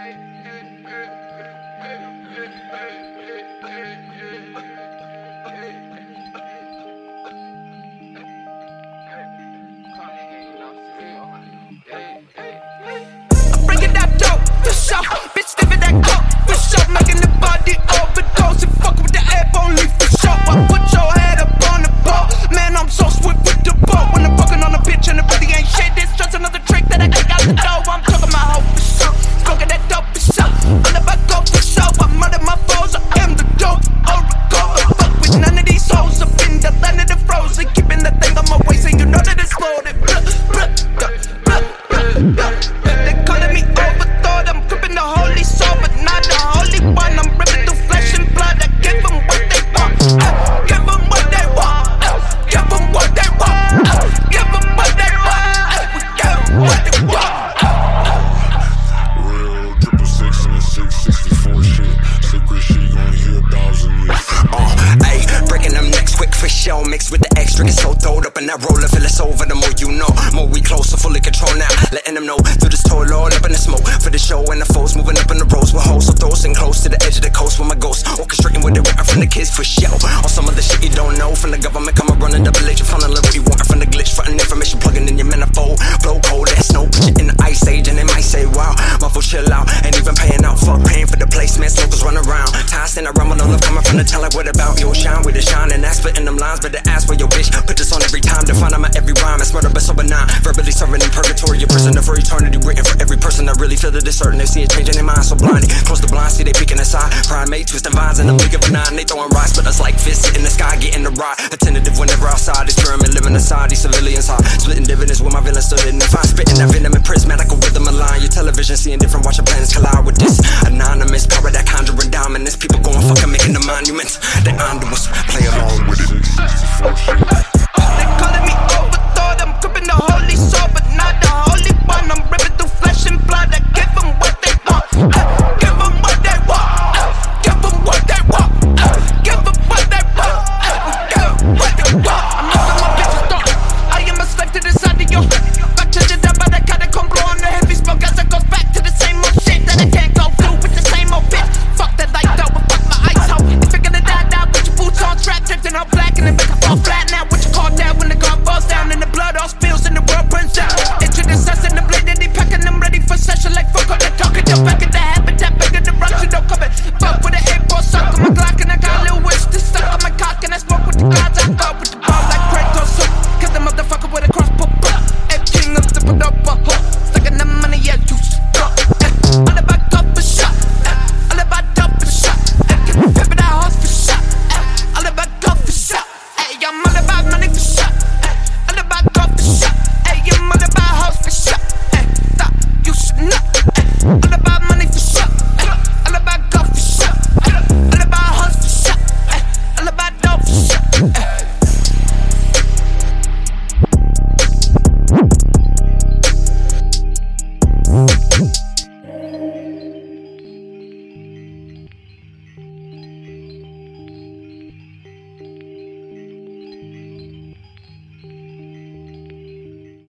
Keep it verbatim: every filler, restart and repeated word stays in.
Bringing that dope, for sure. Bitch, living that coke, for sure. Making the body overdose and fuck with the airphone leaf, for sure. I put your head up on the boat. Man, I'm so swift with the boat. When I'm fucking on the pitch and it really ain't shit. It's just another trick that I kick out the dough. I'm talking my hoe, for sure. Smoking that dope, for sure. All about go, for sure. I murder my foes, I am the dope. Or a go, I fuck with none of these hoes. Up in the land of the frozen. Keeping that thing on my waist and you know that it's loaded. Blah, blah, blah, blah, blah, blah. They calling me overthought, I'm gripping the holy soul, but not the holy one. I'm ripping through flesh and blood. I give them what they want. Uh, give them what they want. Uh, give them what they want. Uh, give them what they want. Uh, we give them what they want. Real triple six and a six sixty-four shit. Secret shit, you gon' hear a thousand years. Uh, ayy, breaking them necks quick for show. Mixed with the extra, get so throwed up in that roller. Feel it's over, the more you know. More we closer, fully control now. Letting them know through this toil, all up in the smoke. For the show and the foes, moving up in the roads with hoes. So throws and close to the edge of the coast with my ghost. Orchestrating with it, rapping from the kids for show. On some of the shit you don't know. From the government, come running double agent, funneling what you want from the glitch. Frontin' information, plugging in your manifold. Blow cold, that snow, put you in the ice age. And they might say, wow, muffle chill out. Ain't even paying out, fuck paying for the placement. Smokers run around. Ties in a rumble, no love coming from the tell. Like, what about your shine with the shine? And that's spitting them lines, but the ass for your bitch. Put this on every time, define my every rhyme. It's murder, but so benign. Verbally serving in purgatory, your prisoner for eternity. Written for every person that really feel that it's certain. They see it changing their mind so blindly. Close the blind, see they peeking inside. Primate, twisting vines in the blink of a nine. They throwing rocks, but us like fists in the sky, getting the ride. Attentive whenever outside. It's German living inside these civilians high. Splitting dividends with my villains stood in. If I'm spitting that venom and prismatical rhythm align. Your television seeing different, watching planets collide with this. Anonymous power that conjuring dominance. People going fucking making the monuments. They onto us, play along with it. six sixty-four shit.